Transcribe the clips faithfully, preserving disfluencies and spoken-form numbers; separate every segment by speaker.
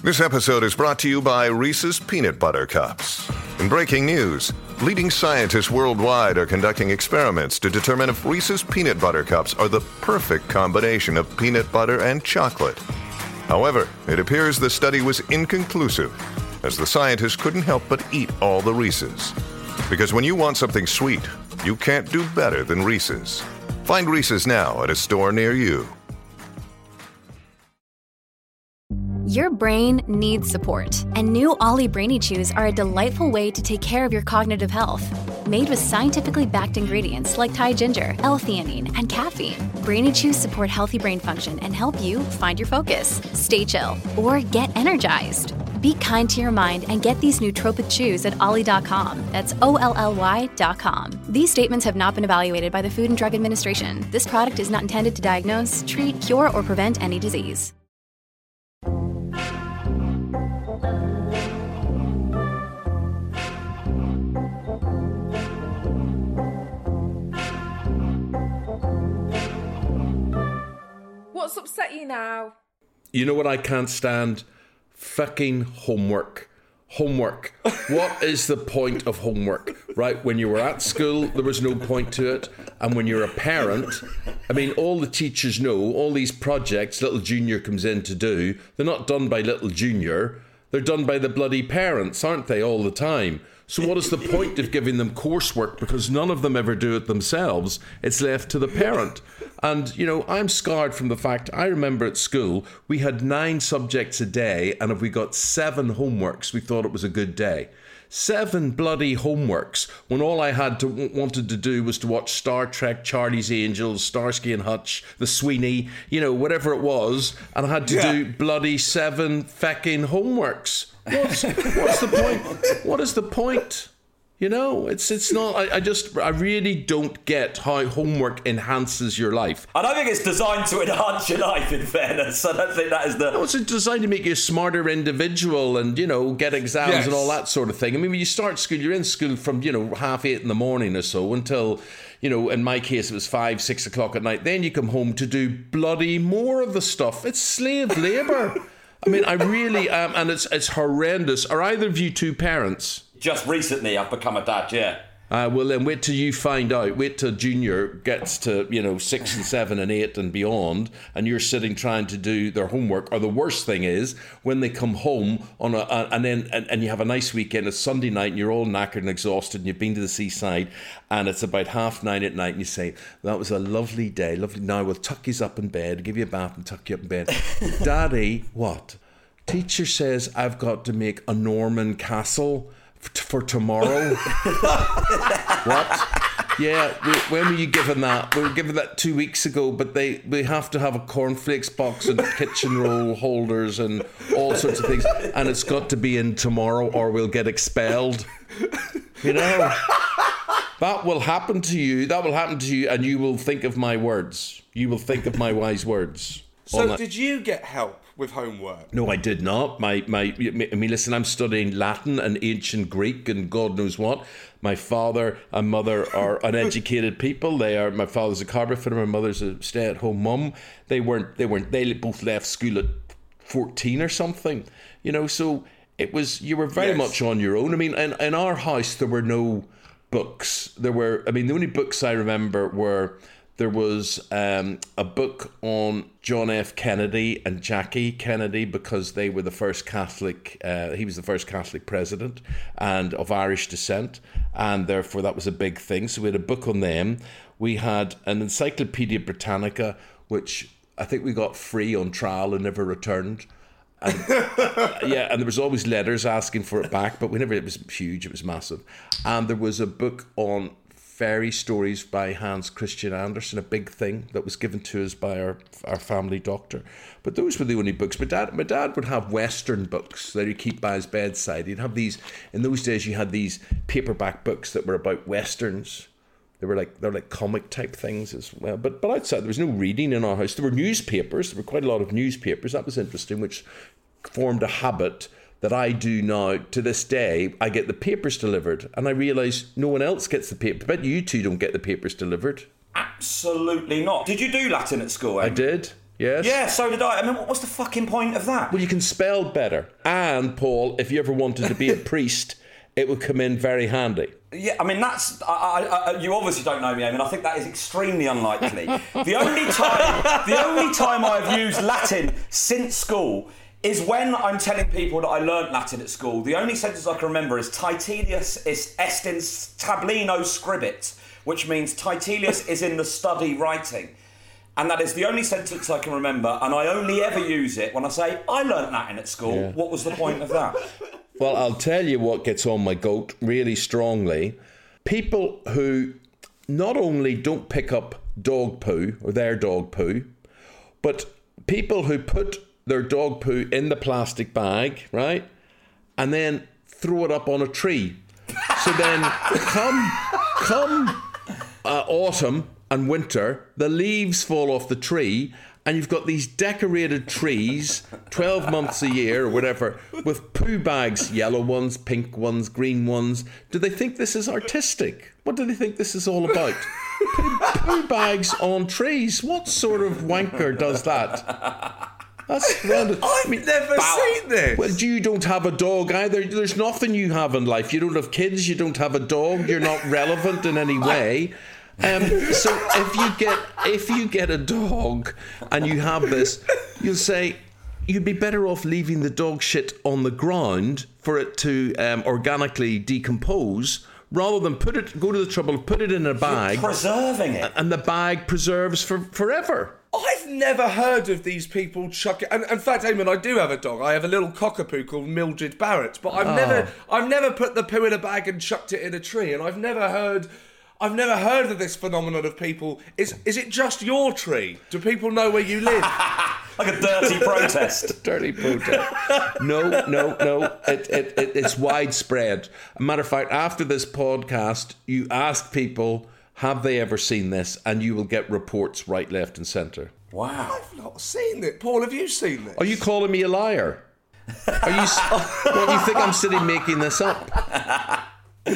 Speaker 1: This episode is brought to you by Reese's Peanut Butter Cups. In breaking news, leading scientists worldwide are conducting experiments to determine if Reese's Peanut Butter Cups are the perfect combination of peanut butter and chocolate. However, it appears the study was inconclusive, as the scientists couldn't help but eat all the Reese's. Because when you want something sweet, you can't do better than Reese's. Find Reese's now at a store near you.
Speaker 2: Your brain needs support, and new Ollie Brainy Chews are a delightful way to take care of your cognitive health. Made with scientifically backed ingredients like Thai ginger, L-theanine, and caffeine, Brainy Chews support healthy brain function and help you find your focus, stay chill, or get energized. Be kind to your mind and get these nootropic chews at ollie dot com. That's O L L Y dot com. These statements have not been evaluated by the Food and Drug Administration. This product is not intended to diagnose, treat, cure, or prevent any disease.
Speaker 3: What's upset you now?
Speaker 4: You know what I can't stand? Fucking homework. Homework. What is the point of homework? Right? When you were at school, there was no point to it. And when you're a parent, I mean, all the teachers know, all these projects little Junior comes in to do, they're not done by little Junior. They're done by the bloody parents, aren't they, all the time? So what is the point of giving them coursework? Because none of them ever do it themselves. It's left to the parent. And, you know, I'm scarred from the fact, I remember at school, we had nine subjects a day, and if we got seven homeworks, we thought it was a good day. Seven bloody homeworks, when all I had to wanted to do was to watch Star Trek, Charlie's Angels, Starsky and Hutch, The Sweeney, you know, whatever it was, and I had to yeah. do bloody seven fecking homeworks. What's, what's the point? What is the point? You know, it's it's not, I, I just, I really don't get how homework enhances your life.
Speaker 5: I don't think it's designed to enhance your life, in fairness. I don't think that is the...
Speaker 4: No, it's designed to make you a smarter individual and, you know, get exams yes. and all that sort of thing. I mean, when you start school, you're in school from, you know, half eight in the morning or so until, you know, in my case, it was five, six o'clock at night. Then you come home to do bloody more of the stuff. It's slave labour. I mean, I really am, and it's it's horrendous. Are either of you two parents?
Speaker 5: Just recently, I've become a dad, yeah.
Speaker 4: Uh, well, then wait till you find out. Wait till Junior gets to, you know, six and seven and eight and beyond, and you're sitting trying to do their homework. Or the worst thing is when they come home on a, a and then and, and you have a nice weekend. It's Sunday night, and you're all knackered and exhausted, and you've been to the seaside, and it's about half nine at night, and you say, "That was a lovely day, lovely." Now we'll tuck you up in bed, give you a bath, and tuck you up in bed. Daddy, what? Teacher says I've got to make a Norman Castle for tomorrow. What? Yeah, we, when were you given that? We were given that two weeks ago, but they we have to have a cornflakes box and kitchen roll holders and all sorts of things, and it's got to be in tomorrow or we'll get expelled. You know, that will happen to you. That will happen to you, and you will think of my words. You will think of my wise words.
Speaker 6: So, did you get help with homework?
Speaker 4: No, I did not. My, my, I mean, listen, I'm studying Latin and ancient Greek and God knows what. My father and mother are uneducated people. They are. My father's a carpet fitter. My mother's a stay-at-home mum. They weren't. They weren't. They both left school at fourteen or something. You know, so it was. You were very yes. much on your own. I mean, in, in our house there were no books. There were. I mean, the only books I remember were. There was um, a book on John F. Kennedy and Jackie Kennedy because they were the first Catholic, uh, he was the first Catholic president and of Irish descent, and therefore that was a big thing. So we had a book on them. We had an Encyclopedia Britannica, which I think we got free on trial and never returned. And, uh, yeah, and there was always letters asking for it back, but we never, it was huge, it was massive. And there was a book on fairy stories by Hans Christian Andersen, a big thing that was given to us by our our family doctor. But those were the only books. My dad, my dad would have Western books that he'd keep by his bedside. He'd have these, in those days you had these paperback books that were about Westerns. They were like, they're like comic type things as well. But but outside, there was no reading in our house. There were newspapers, there were quite a lot of newspapers. That was interesting, which formed a habit that I do now. To this day, I get the papers delivered, and I realise no one else gets the paper. I bet you two don't get the papers delivered.
Speaker 5: Absolutely not. Did you do Latin at school, Em?
Speaker 4: I did. Yes?
Speaker 5: Yeah, so did I. I mean, what was the fucking point of that?
Speaker 4: Well, you can spell better. And, Paul, if you ever wanted to be a priest, it would come in very handy.
Speaker 5: Yeah, I mean, that's... I, I, I, you obviously don't know me, Eamon. I think that is extremely unlikely. The only time the only time I've used Latin since school is when I'm telling people that I learnt Latin at school. The only sentence I can remember is Titilius est in tablino scribit, which means Titilius is in the study writing. And that is the only sentence I can remember, and I only ever use it when I say, I learnt Latin at school. Yeah. What was the point of that?
Speaker 4: Well, I'll tell you what gets on my goat really strongly. People who not only don't pick up dog poo, or their dog poo, but people who put their dog poo in the plastic bag, right, and then throw it up on a tree. So then come, come uh, autumn and winter, the leaves fall off the tree, and you've got these decorated trees, twelve months a year or whatever, with poo bags, yellow ones, pink ones, green ones. Do they think this is artistic? What do they think this is all about? Poo, poo bags on trees. What sort of wanker does that? That's horrendous.
Speaker 6: I've I mean, never bow. seen this.
Speaker 4: Well, you don't have a dog either. There's nothing you have in life. You don't have kids. You don't have a dog. You're not relevant in any way. Um, so if you get if you get a dog and you have this, you'll say you'd be better off leaving the dog shit on the ground for it to um, organically decompose, rather than put it go to the trouble of put it in a bag.
Speaker 5: You're preserving it,
Speaker 4: and the bag preserves for forever.
Speaker 6: I've never heard of these people chuck it. And in fact, Eamon, I do have a dog. I have a little cockapoo called Mildred Barrett, but I've oh. never I've never put the poo in a bag and chucked it in a tree, and I've never heard. I've never heard of this phenomenon of people. Is is it just your tree? Do people know where you live?
Speaker 5: Like a dirty protest.
Speaker 4: Dirty protest. No, no, no. It, it, it, it's widespread. A matter of fact, after this podcast, you ask people, have they ever seen this? And you will get reports right, left and centre.
Speaker 5: Wow.
Speaker 6: I've not seen it. Paul, have you seen this?
Speaker 4: Are you calling me a liar? Are you? What, do you think I'm sitting making this up?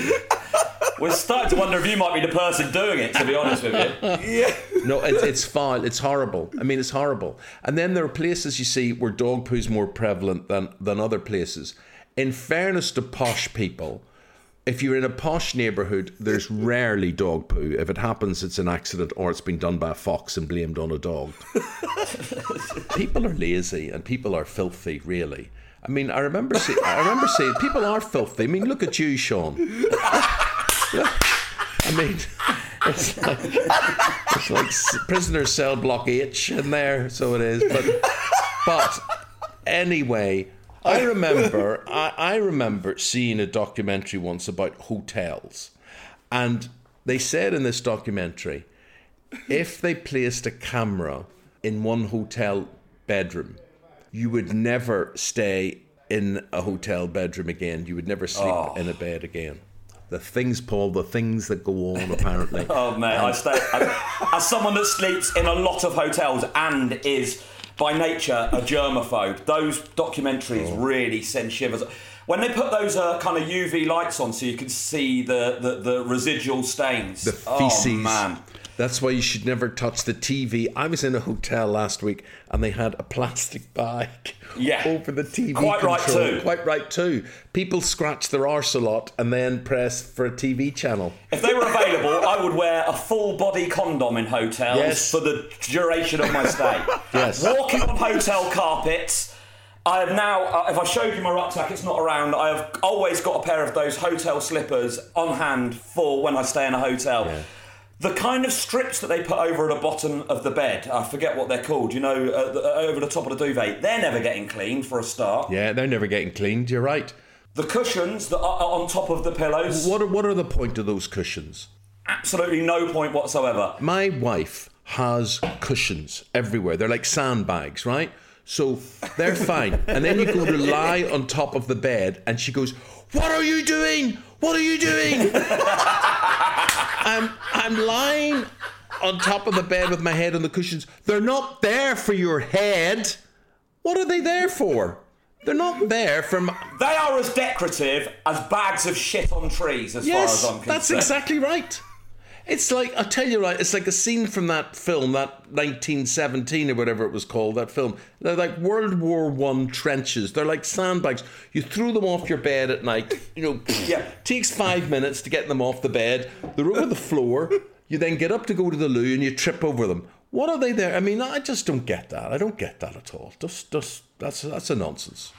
Speaker 5: We're starting to wonder if you might be the person doing it, to be honest with you.
Speaker 6: Yeah.
Speaker 4: No, it, it's foul. It's horrible. I mean, it's horrible. And then there are places you see where dog poo's more prevalent than, than other places. In fairness to posh people, if you're in a posh neighbourhood, there's rarely dog poo. If it happens, it's an accident or it's been done by a fox and blamed on a dog. People are lazy and people are filthy, really. I mean, I remember, see, I remember saying, people are filthy. I mean, look at you, Sean. I mean, it's like, it's like prisoner cell block H in there, so it is. But, but anyway, I remember, I, I remember seeing a documentary once about hotels, and they said in this documentary, if they placed a camera in one hotel bedroom, you would never stay in a hotel bedroom again. You would never sleep oh. in a bed again. The things, Paul, the things that go on, apparently.
Speaker 5: Oh, man, I stay... I, as someone that sleeps in a lot of hotels and is, by nature, a germaphobe, those documentaries oh. really send shivers. When they put those uh, kind of U V lights on so you can see the, the, the residual stains.
Speaker 4: The feces.
Speaker 5: Oh, man.
Speaker 4: That's why you should never touch the T V. I was in a hotel last week and they had a plastic bag
Speaker 5: yeah.
Speaker 4: over the T V
Speaker 5: Quite
Speaker 4: control.
Speaker 5: right too.
Speaker 4: Quite right too. People scratch their arse a lot and then press for a T V channel.
Speaker 5: If they were available, I would wear a full body condom in hotels
Speaker 4: yes.
Speaker 5: for the duration of my stay.
Speaker 4: Yes.
Speaker 5: Walking on hotel carpets. I have now, uh, if I showed you my rucksack, it's not around. I have always got a pair of those hotel slippers on hand for when I stay in a hotel. Yeah. The kind of strips that they put over at the bottom of the bed, I forget what they're called, you know, uh, the, uh, over the top of the duvet, they're never getting cleaned for a start.
Speaker 4: Yeah, they're never getting cleaned, you're right.
Speaker 5: The cushions that are on top of the pillows.
Speaker 4: What are, what are the point of those cushions?
Speaker 5: Absolutely no point whatsoever.
Speaker 4: My wife has cushions everywhere. They're like sandbags, right? So they're fine. And then you go to lie on top of the bed and she goes, "What are you doing? What are you doing?" I'm, I'm lying on top of the bed with my head on the cushions. They're not there for your head. What are they there for? They're not there for my...
Speaker 5: They are as decorative as bags of shit on trees, as
Speaker 4: yes,
Speaker 5: far as I'm concerned.
Speaker 4: That's exactly right. It's like, I'll tell you right, it's like a scene from that film, that nineteen seventeen or whatever it was called, that film. They're like World War One trenches. They're like sandbags. You threw them off your bed at night. You know,
Speaker 5: Yeah.
Speaker 4: takes five minutes to get them off the bed. They're over the floor. You then get up to go to the loo and you trip over them. What are they there? I mean, I just don't get that. I don't get that at all. Just, just that's that's a nonsense.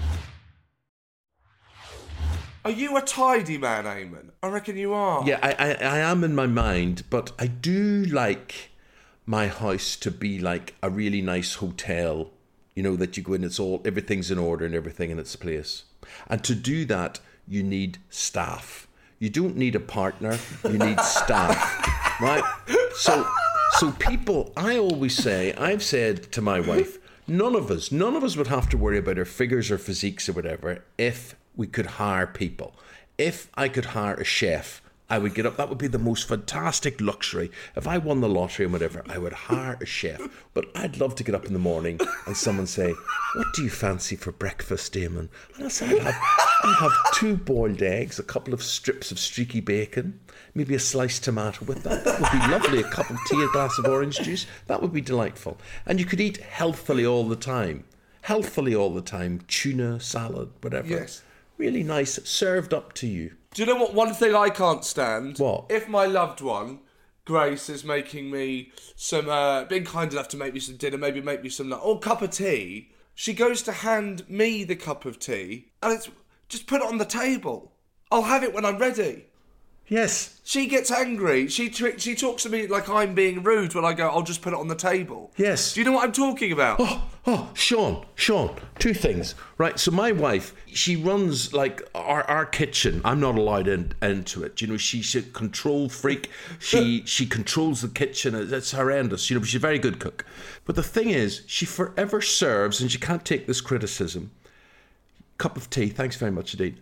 Speaker 6: Are you a tidy man, Eamon? I reckon you are.
Speaker 4: Yeah, I, I, I am in my mind, but I do like my house to be like a really nice hotel. You know, that you go in, it's all, everything's in order and everything in its place. And to do that, you need staff. You don't need a partner, you need staff, right? So, so people, I always say, I've said to my wife, none of us, none of us would have to worry about our figures or physiques or whatever if we could hire people. If I could hire a chef, I would get up. That would be the most fantastic luxury. If I won the lottery and whatever, I would hire a chef. But I'd love to get up in the morning and someone say, what do you fancy for breakfast, Damon? And I say, I'd have, I'd have two boiled eggs, a couple of strips of streaky bacon, maybe a sliced tomato with that. That would be lovely. A cup of tea, a glass of orange juice. That would be delightful. And you could eat healthfully all the time. Healthfully all the time. Tuna, salad, whatever.
Speaker 6: Yes.
Speaker 4: Really nice, served up to you.
Speaker 6: Do you know what? One thing I can't stand.
Speaker 4: What?
Speaker 6: If my loved one, Grace, is making me some, uh, being kind enough to make me some dinner, maybe make me some, or cup of tea. She goes to hand me the cup of tea, and it's just put it on the table. I'll have it when I'm ready.
Speaker 4: Yes.
Speaker 6: She gets angry. She tr- she talks to me like I'm being rude when I go, I'll just put it on the table.
Speaker 4: Yes.
Speaker 6: Do you know what I'm talking about?
Speaker 4: Oh, oh, Sean, Sean, two things. Right, so my wife, she runs like our, our kitchen. I'm not allowed in, into it. You know, she, she's a control freak. She she controls the kitchen. It's horrendous. You know, she's a very good cook. But the thing is, she forever serves, and she can't take this criticism. Cup of tea. Thanks very much indeed.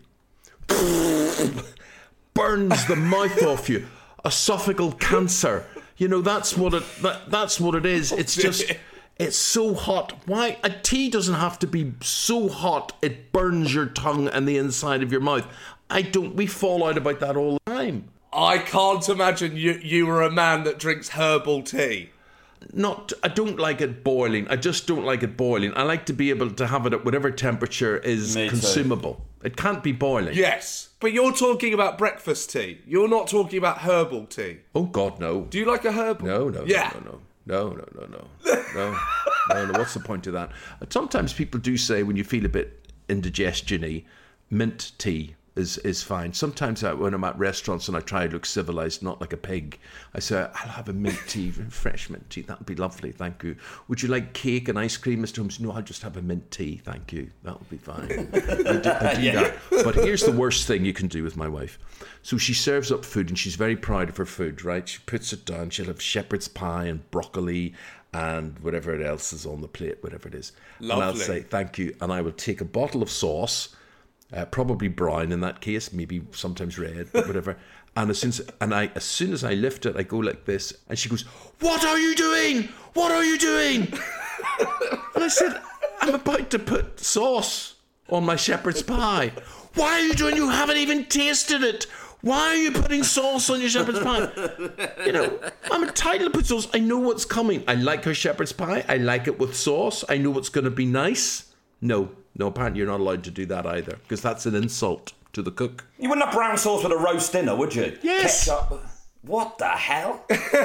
Speaker 4: Burns the mouth off you. Esophageal cancer. You know, that's what it that, that's what it is. It's just it's so hot. Why? A tea doesn't have to be so hot it burns your tongue and the inside of your mouth. I don't we fall out about that all the time.
Speaker 6: I can't imagine you you were a man that drinks herbal tea.
Speaker 4: Not, I don't like it boiling. I just don't like it boiling. I like to be able to have it at whatever temperature is
Speaker 5: Me too.
Speaker 4: consumable. It can't be boiling.
Speaker 6: Yes, but you're talking about breakfast tea. You're not talking about herbal tea.
Speaker 4: Oh God, no.
Speaker 6: Do you like a herbal?
Speaker 4: No, no,
Speaker 6: Yeah.
Speaker 4: no, no, no, no, no, no, no, no, no, no. What's the point of that? Sometimes people do say when you feel a bit indigestion-y, mint tea is is fine. Sometimes I, when I'm at restaurants and I try to look civilised, not like a pig, I say, I'll have a mint tea, fresh mint tea. That would be lovely, thank you. Would you like cake and ice cream, Mister Holmes? No, I'll just have a mint tea, thank you. That would be fine. I do, I do
Speaker 5: Yeah.
Speaker 4: that. But here's the worst thing you can do with my wife. So she serves up food and she's very proud of her food, right? She puts it down. She'll have shepherd's pie and broccoli and whatever else is on the plate, whatever it is. And I'll
Speaker 6: Lovely.
Speaker 4: say, thank you. And I will take a bottle of sauce, Uh, probably brown in that case, maybe sometimes red, but whatever. And as soon as and I, as soon as I lift it, I go like this, and she goes, "What are you doing? What are you doing?" And I said, "I'm about to put sauce on my shepherd's pie." "Why are you doing? You haven't even tasted it. Why are you putting sauce on your shepherd's pie?" You know, I'm entitled to put sauce. I know what's coming. I like her shepherd's pie. I like it with sauce. I know it's going to be nice. No. No, apparently you're not allowed to do that either, because that's an insult to the cook.
Speaker 5: You wouldn't have brown sauce with a roast dinner, would you?
Speaker 4: Yes.
Speaker 5: Ketchup. What the hell?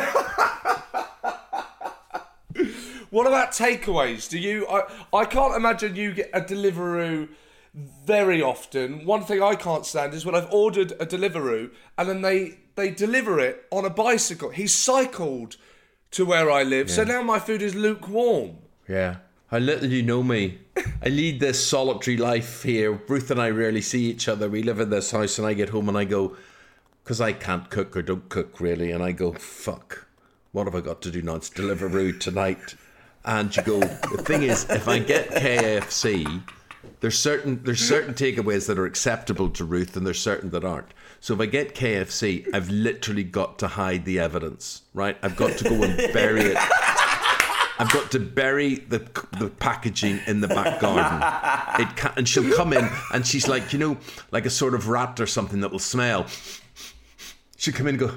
Speaker 6: What about takeaways? Do you? I I can't imagine you get a Deliveroo very often. One thing I can't stand is when I've ordered a Deliveroo and then they they deliver it on a bicycle. He cycled to where I live, so now my food is lukewarm.
Speaker 4: Yeah. How little you know me. I lead this solitary life here. Ruth and I rarely see each other. We live in this house and I get home and I go, because I can't cook or don't cook really, and I go, fuck, what have I got to do now? It's Deliveroo tonight. And you go, the thing is, if I get K F C, there's certain there's certain takeaways that are acceptable to Ruth and there's certain that aren't. So if I get K F C, I've literally got to hide the evidence, right? I've got to go and bury it. I've got to bury the the packaging in the back garden. It can, and she'll come in and she's like, you know, like a sort of rat or something that will smell. She'll come in and go,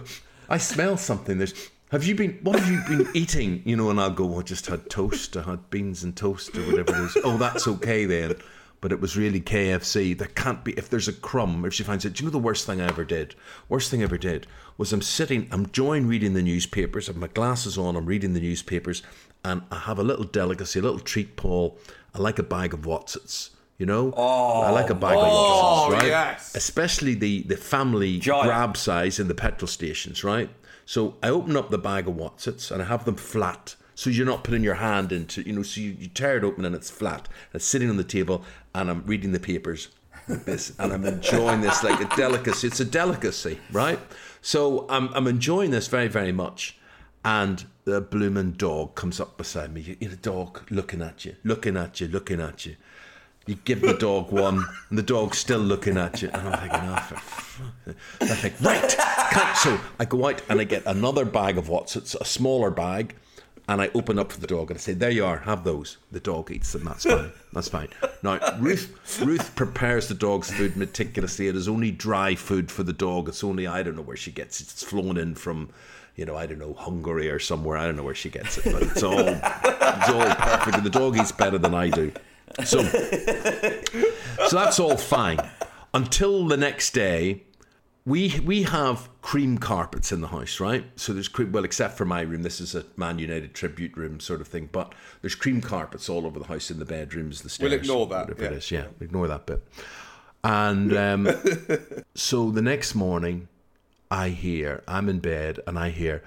Speaker 4: I smell something. There's. Have you been? What have you been eating? You know, and I'll go. I just had toast. I had beans and toast or whatever it is. Oh, that's okay then. But it was really K F C. There can't be. If there's a crumb, if she finds it. Do you know the worst thing I ever did? Worst thing I ever did was I'm sitting. I'm enjoying reading the newspapers. I have my glasses on. I'm reading the newspapers, and I have a little delicacy, a little treat, Paul. I like a bag of Wotsits. You know,
Speaker 5: oh,
Speaker 4: I like a bag
Speaker 6: oh,
Speaker 4: of Wotsits, right?
Speaker 6: Yes.
Speaker 4: Especially the, the family
Speaker 5: Giant.
Speaker 4: grab size in the petrol stations, right? So I open up the bag of Wotsits and I have them flat. So you're not putting your hand into, you know, so you, you tear it open and it's flat. It's sitting on the table and I'm reading the papers like this and I'm enjoying this like a delicacy. It's a delicacy, right? So I'm I'm enjoying this very, very much. And the blooming dog comes up beside me. You, you know, dog looking at you, looking at you, looking at you. You give the dog one, and the dog's still looking at you. And I'm thinking, oh, for fuck. I think, right. Can't. So I go out and I get another bag of Wotsits, a smaller bag, and I open up for the dog and I say, there you are, have those. The dog eats them, that's fine. That's fine. Now, Ruth Ruth prepares the dog's food meticulously. It is only dry food for the dog. It's only, I don't know where she gets it. It's flown in from, you know, I don't know, Hungary or somewhere. I don't know where she gets it, but it's all, it's all perfect. The dog eats better than I do. So, so that's all fine. Until the next day, we we have cream carpets in the house, right? So there's cream, well, except for my room. This is a Man United tribute room sort of thing. But there's cream carpets all over the house, in the bedrooms, the stairs.
Speaker 6: We'll ignore that.
Speaker 4: Whatever
Speaker 6: Yeah.
Speaker 4: it is, yeah, ignore that bit. And um, so the next morning, I hear, I'm in bed, and I hear,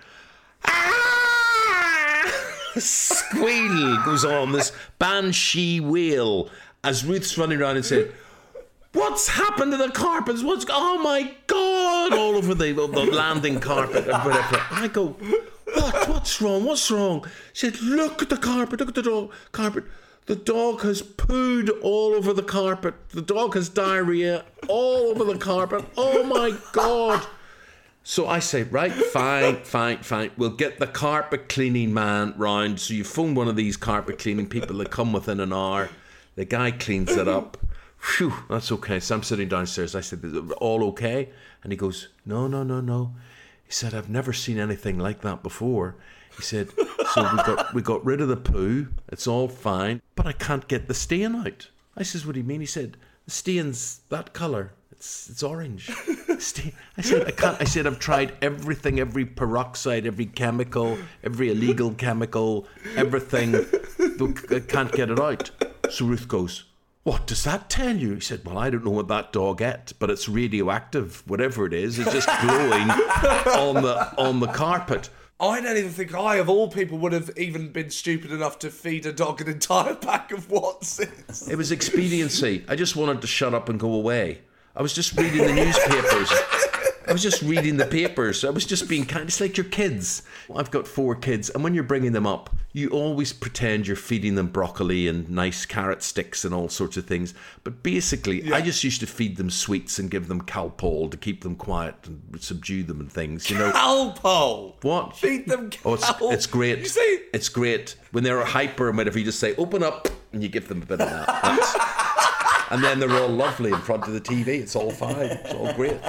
Speaker 4: squeal goes on, this banshee wail, as Ruth's running around and said, what's happened to the carpets? What's, oh my God, all over the, the landing carpet and whatever. And I go, what, what's wrong, what's wrong? She said, look at the carpet, look at the dog, carpet. The dog has pooed all over the carpet. The dog has diarrhea all over the carpet. Oh my God. So I say, right, fine, fine, fine. We'll get the carpet cleaning man round. So you phone one of these carpet cleaning people that come within an hour. The guy cleans it up. Phew, that's okay. So I'm sitting downstairs. I said, all okay? And he goes, no, no, no, no. He said, I've never seen anything like that before. He said, so we got we got rid of the poo. It's all fine. But I can't get the stain out. I says, what do you mean? He said, the stain's that colour. It's it's orange. Stain. I said, I can't. I said, I've tried everything, every peroxide, every chemical, every illegal chemical, everything. Look, I can't get it out. So Ruth goes, what does that tell you? He said, well, I don't know what that dog ate, but it's radioactive. Whatever it is, it's just glowing on the on the carpet.
Speaker 6: I don't even think I, of all people, would have even been stupid enough to feed a dog an entire pack of Wotsits.
Speaker 4: It was expediency. I just wanted to shut up and go away. I was just reading the newspapers. I was just reading the papers. I was just being kind. It's like your kids. I've got four kids, and when you're bringing them up, you always pretend you're feeding them broccoli and nice carrot sticks and all sorts of things. But basically, yeah. I just used to feed them sweets and give them Calpol to keep them quiet and subdue them and things. You know,
Speaker 6: Calpol.
Speaker 4: What?
Speaker 6: Feed them Calpol.
Speaker 4: Oh, it's, it's great.
Speaker 6: You see?
Speaker 4: It's great when they're hyper and whatever. You just say, "Open up," and you give them a bit of that. That's, and then they're all lovely in front of the T V. It's all fine. It's all great.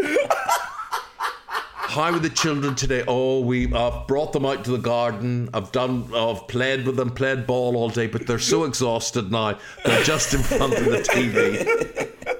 Speaker 4: How are the children today? Oh, we I've brought them out to the garden. I've done. I've played with them, played ball all day, but they're so exhausted now. They're just in front of the T V.